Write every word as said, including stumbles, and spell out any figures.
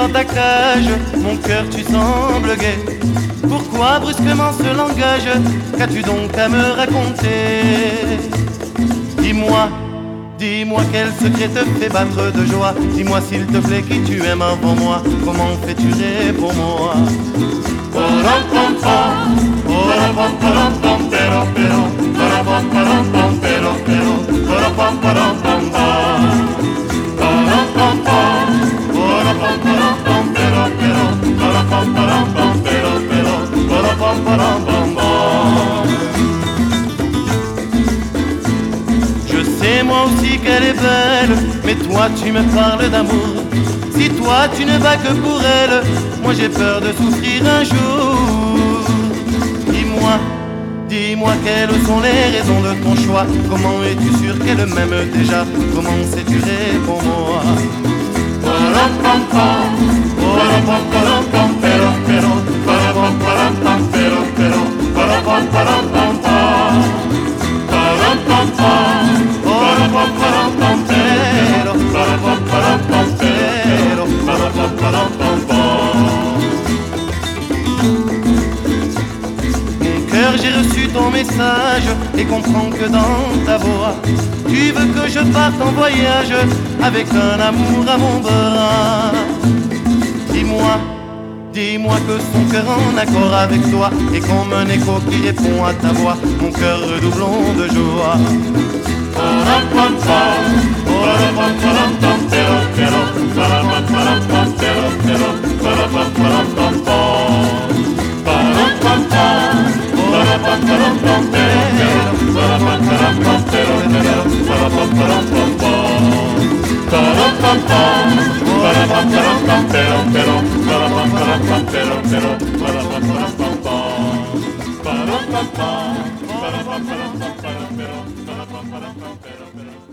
dans ta cage, mon cœur tu sembles gai. Pourquoi brusquement ce langage? Qu'as-tu donc à me raconter? Dis-moi, dis-moi quel secret te fait battre de joie. Dis-moi s'il te plaît qui tu aimes avant moi. Comment fais-tu réponds-moi? Je sais moi aussi qu'elle est belle, mais toi tu me parles d'amour. Si toi tu ne vas que pour elle, moi j'ai peur de souffrir un jour. Dis-moi, dis-moi quelles sont les raisons de ton choix. Comment es-tu sûr qu'elle m'aime déjà? Comment sais-tu réponds-moi? J'ai reçu ton message et comprends que dans ta voix tu veux que je parte en voyage avec un amour à mon bras. Dis-moi, dis-moi que son cœur en accord avec toi est comme un écho qui répond à ta voix, mon cœur redoublant de joie. Ba-dum-bum-bum.